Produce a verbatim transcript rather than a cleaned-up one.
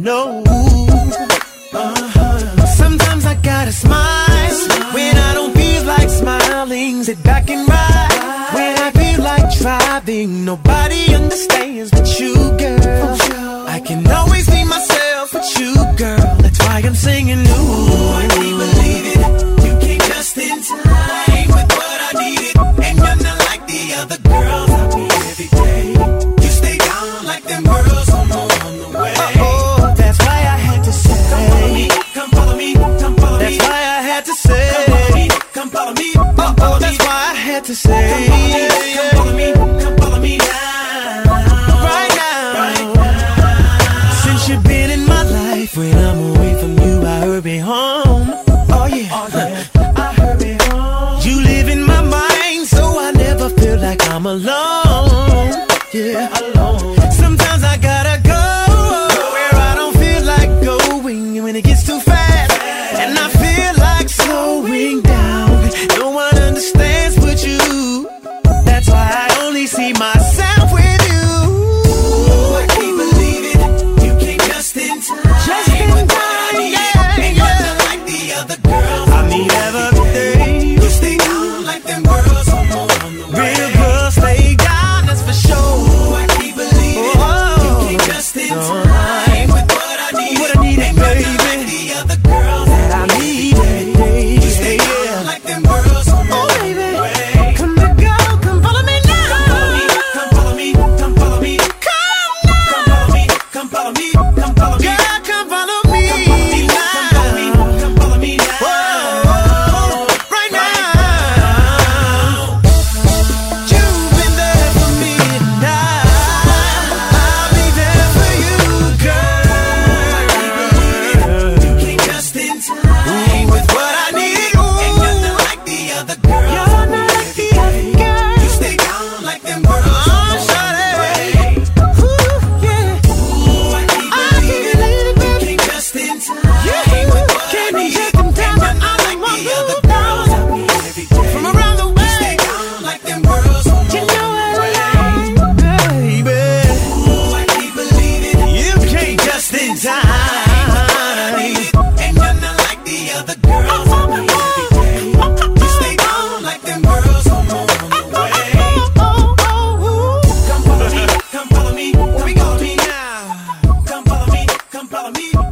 know. Uh-huh. Sometimes I gotta smile, smile when I don't feel like smiling. Sit back and ride when I feel like driving. Nobody understands but you, girl. I can always be myself with you, girl. That's why I'm singing. Ooh, I can't believe it. You came just in time with what I needed, and you're not like the other girls I meet every day. You stay down like them girls on the, on the way. Oh, that's why I had to say, come follow me, come follow me, come follow me. That's why I had to say, come follow me, come follow me, come follow me. Oh, that's why I had to say, come follow me, come follow me now, right now, right now. Since you've been in my life, when I'm away from you, I hurry home. Oh yeah, oh yeah, I hurry home. You live in my mind, so I never feel like I'm alone. Yeah, alone. Sometimes I gotta go where I don't feel like going. When it gets too fast and I feel like slowing down, no one understands but you. That's why I only see myself with you. Ooh, I can't believe it. You came just in time. Just in time, yeah, and you're not like the other girls I meet every day. You stay down like them girls on the, on the way. Real girls stay down, that's for sure. Ooh, I can't believe it. Oh, you came just in time with what I needed, what I needed, and baby. You're not like the other girls that I meet. You stay down like them girls on the, oh, baby. Way. Come to go, come follow me now. Come follow me, come follow me, come follow me. Come follow me, come follow me, come follow me. Girl, come follow me, come follow me, come follow me now. Whoa, right now. You've been there for me, and I'll be there for you, girl. You came just in time with what I needed, and you're not like the other girls. You're not like the other girls. You stay down like them girls. Oh, shawty. Ooh, yeah. Ooh, I can't believe it. You came just in time with what I needed, and you're not like the other girls I meet every day. From around the way. You stay down like them girls on the, you know what I like, baby. Ooh, I can't believe it. You came just in time with what I needed, and you're not like the other girls I meet every day. You stay down like them girls on the, on the way. Come follow me, come follow me, come follow me now. Come follow me, come follow me.